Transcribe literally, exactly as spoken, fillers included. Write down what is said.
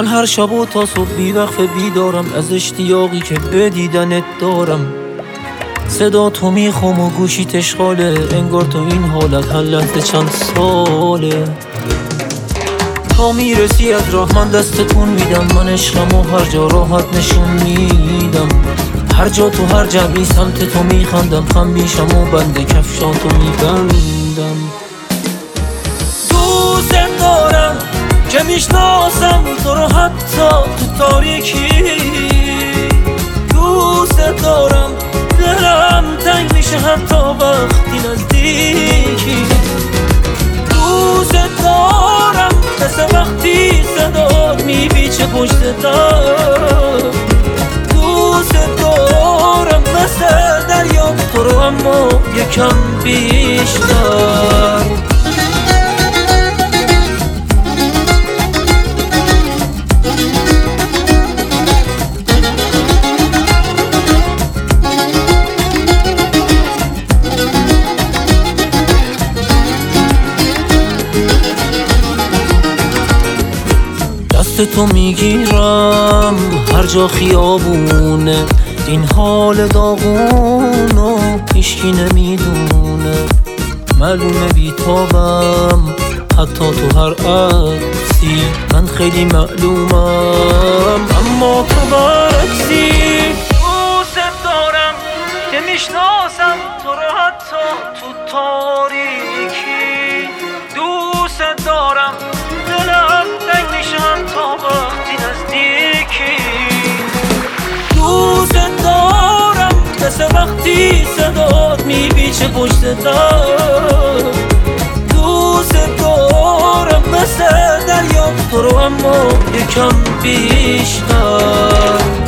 من هر شب و تا صبح بیوقفه بیدارم از اشتیاقی که به دیدنت دارم. صدا تو میخوام و گوشی تشغاله، انگار تو این حالت هر لحظه چند ساله. تا میرسی از راه من دستتون میدم، من عشقم و هر جا راحت نشون میدم. هر جا تو هر جمعی سمت تو میخندم، خم میشم و بنده کفشاتو میبندم. دوست دارم که میشناسم تو رو حتی تو تاریکی. دوست دارم دلم تنگ میشه حتی وقتی نزدیکی. دوست دارم مثل وقتی صدات میپیچه پشت در. دوست دارم مثل دریا تو رو اما یکم بیشتر. دست تو میگیرم هر جا خیابونه، این حال داغونو هیچکی نمیدونه. معلومه بیتابم حتی تو هر عکسی، من خیلی معلومم اما تو برعکسی. دوست دارم که میشناسم تو رو حتی تو تاریکی. دوست دارم دلم تنگ میشم تا وقتی نزدیکی. دوست دارم مثل وقتی صدات میپیچه پشت در. دوست دارم مثل دریا تو رو اما یکم بیشتر.